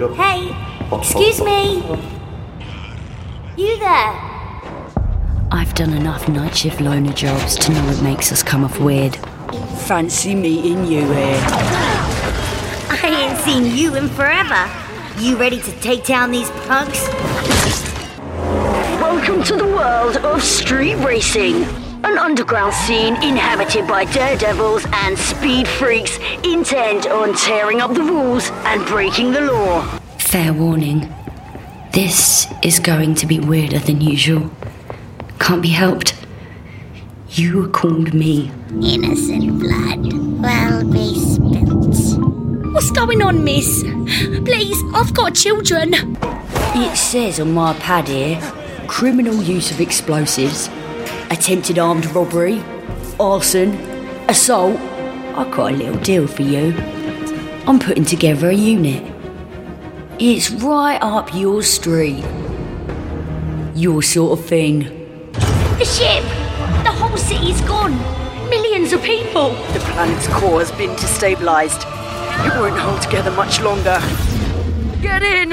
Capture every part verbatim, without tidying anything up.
Hey, excuse me. You there? I've done enough night shift loner jobs to know it makes us come off weird. Fancy meeting you here. I ain't seen you in forever. You ready to take down these punks? Welcome to the world of street racing. An underground scene inhabited by daredevils and speed freaks intent on tearing up the rules and breaking the law. Fair warning. This is going to be weirder than usual. Can't be helped. You called me. Innocent blood will be spilt. What's going on, miss? Please, I've got children. It says on my pad here, criminal use of explosives, attempted armed robbery, arson, assault. I got a little deal for you. I'm putting together a unit. It's right up your street. Your sort of thing. The ship! The whole city's gone. Millions of people. The planet's core has been destabilised. It won't hold together much longer. Get in!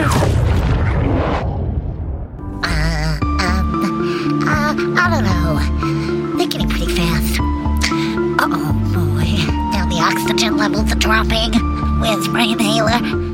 Uh, um, uh, I don't know. They're getting pretty fast. Uh-oh, boy. Now the oxygen levels are dropping. Where's my inhaler?